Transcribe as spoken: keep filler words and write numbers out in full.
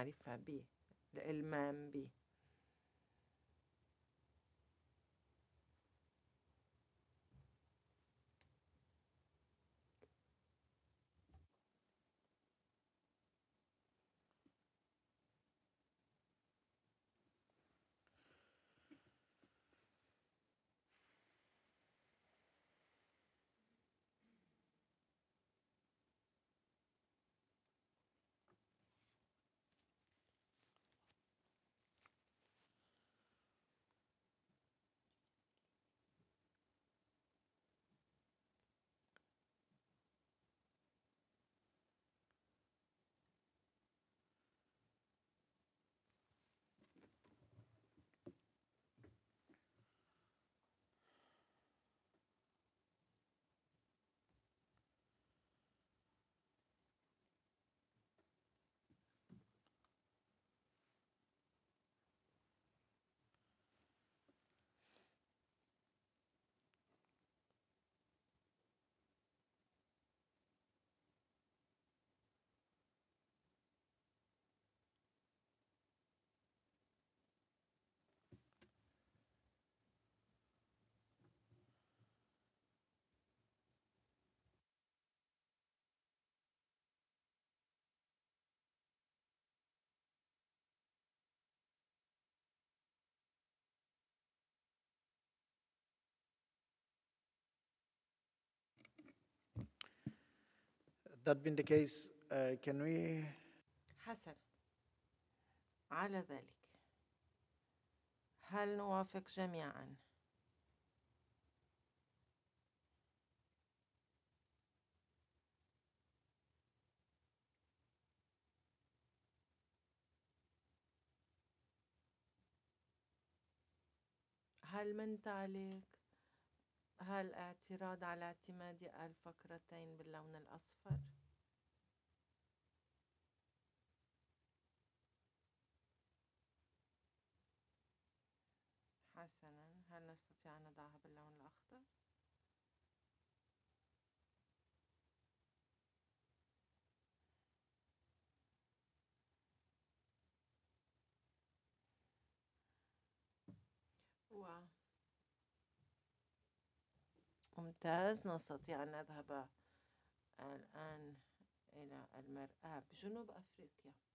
المعرفة به، الإلمام به. That being the case, uh, can we حسنا، على ذلك هل نوافق جميعا هل من تعليق؟ هل اعتراض على اعتماد الفقرتين باللون الأصفر؟ حسنا، هل نستطيع أن نضعها باللون الأخضر؟ ممتاز، نستطيع أن نذهب الآن إلى المرآة بجنوب أفريقيا.